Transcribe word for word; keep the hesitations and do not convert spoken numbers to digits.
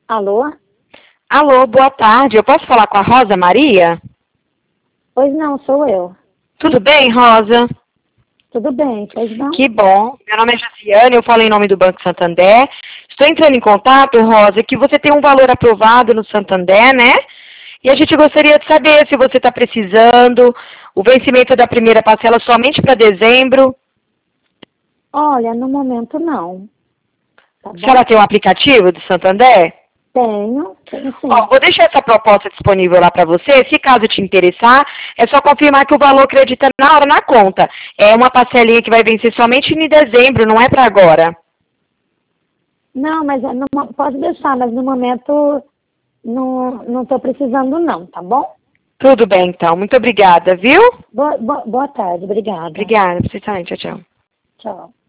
Alô? Alô, boa tarde. Eu posso falar com a Rosa Maria? Pois não, sou eu. Tudo bem, Rosa? Tudo bem, pois não? Que bom. Meu nome é Jaciane, eu falo em nome do Banco Santander. Estou entrando em contato, Rosa, que você tem um valor aprovado no Santander, né? E a gente gostaria de saber se você está precisando, o vencimento da primeira parcela somente para dezembro. Olha, no momento não. Tá A bom? senhora tem um aplicativo do Santander? Tenho, tenho sim. Ó, vou deixar essa proposta disponível lá para você. Se caso te interessar, é só confirmar que o valor acredita na hora na conta. É uma parcelinha que vai vencer somente em dezembro, não é para agora. Não, mas é no mo- pode deixar, mas no momento não não estou precisando não, tá bom? Tudo bem, então. Muito obrigada, viu? Boa, boa, boa tarde, obrigada. Obrigada. Você também. Tchau, tchau. Tchau.